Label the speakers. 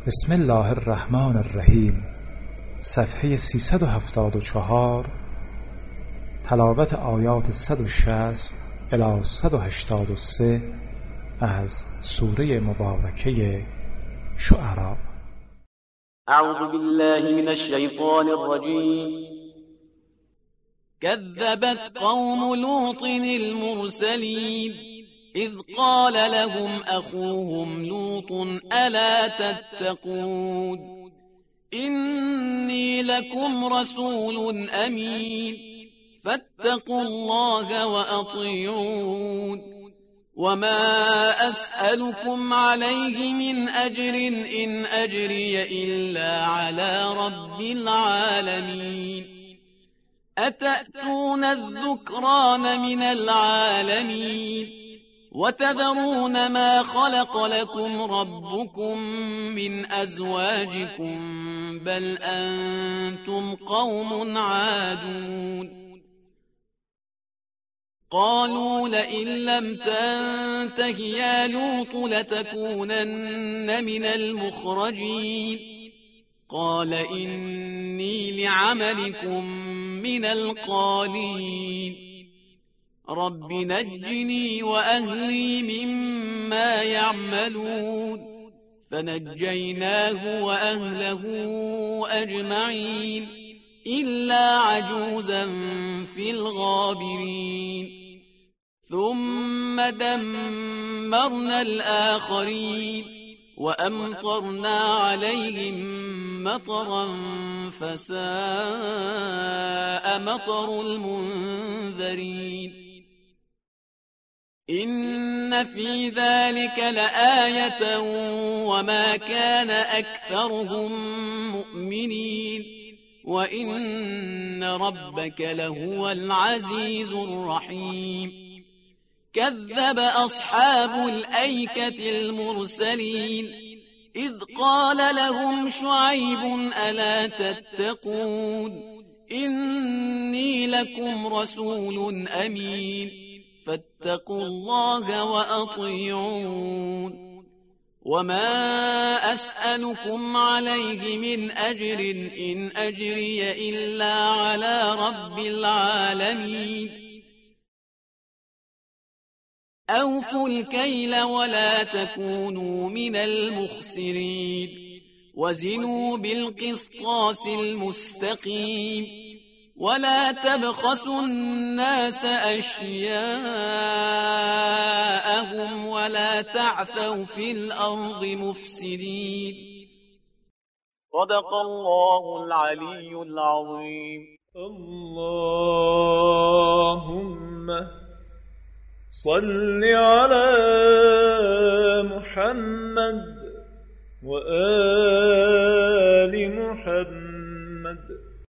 Speaker 1: بسم الله الرحمن الرحیم. صفحه 374. تلاوت آیات 160 الی 183 از سوره مبارکه شعراء.
Speaker 2: اعوذ بالله من الشیطان الرجیم. كذبت قوم لوط المرسلين إذ قال لهم أخوهم لوط ألا تتقون إني لكم رسول أمين فاتقوا الله وأطيعون وما أسألكم عليه من أجر إن أجري إلا على رب العالمين أتأتون الذكران من العالمين وتذرون ما خلق لكم ربكم من أزواجكم بل أنتم قوم عادون قالوا لئن لم تنته يا لوط لتكونن من المخرجين قال إني لعملكم من القالين رب نجني وأهلي مما يعملون فنجيناه وأهله أجمعين إلا عجوزا في الغابرين ثم دمرنا الآخرين وأمطرنا عليهم مطرا فساء مطر المنذرين إن في ذلك لآية وما كان أكثرهم مؤمنين وإن ربك لهو العزيز الرحيم كذب أصحاب الأيكة المرسلين إذ قال لهم شعيب ألا تتقون إني لكم رسول أمين فاتقوا الله وأطيعون وما أسألكم عليه من أجر إن أجري إلا على رب العالمين أوفوا الكيل ولا تكونوا من المخسرين وزنوا بالقسطاس المستقيم ولا تبخسوا الناس أشياءهم ولا تعثوا في الأرض مفسدين صدق الله العلي العظيم.
Speaker 3: اللهم صل على محمد وآل محمد